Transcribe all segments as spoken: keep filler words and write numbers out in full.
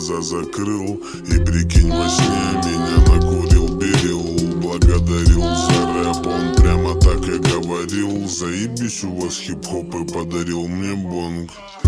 глаза закрыл. И прикинь, во сне меня накурил берил. Благодарил за рэп, он прямо так и говорил: заебись у вас хип-хоп, и подарил мне бонг.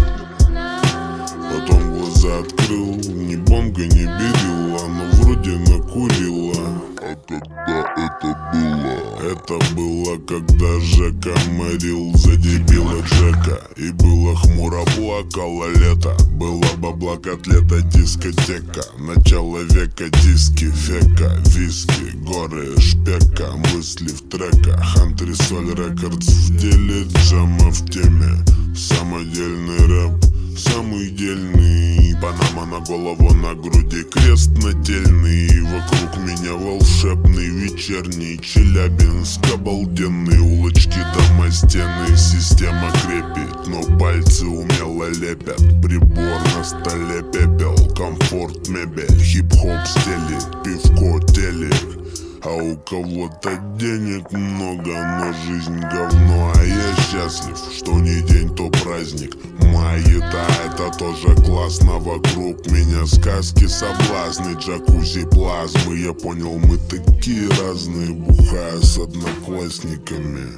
Потом глаза открыл, ни бонга, ни берила, но вроде накурила. А когда это было? Это было, когда Жека морил за дебила Джека. И было хмуро, плакало лето. Было бабла, котлета, дискотека. Начало века, диски, фека, виски, горы, шпека. Мысли в треках, антресоль рекордс в деле, джама в теме. Самодельный рэп, самый дельный. Панама на голову, на груди крест нательный. Вокруг меня волшебный вечерний Челябинск обалденный. Улочки, дома, стены, система крепит, но пальцы умело лепят. Прибор на столе, пепел, комфорт, мебель. Хип-хоп стелит, пивко, телек. А у кого-то денег много, но жизнь говно. А я счастлив, что не день, то праздник. Маята, это тоже классно. Вокруг меня сказки, соблазны, джакузи, плазмы. Я понял, мы такие разные, бухая с одноклассниками.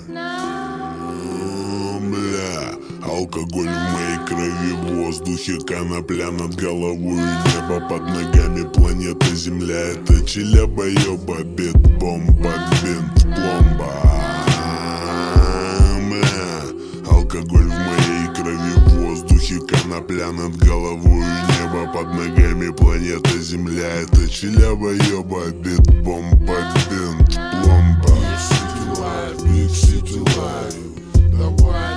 Бля, алкоголь в моей крови, в воздухе конопля над головой, небо под ногами, планета Земля. Это челяба-ёба, бит, бомба, бинт, пломба. Бля, алкоголь в моей крови, в воздухе конопля над головой, небо под ногами, планета Земля. Это челяба-ёба, бит, бомба, бинт, пломба. Big city life, big city life. Давай.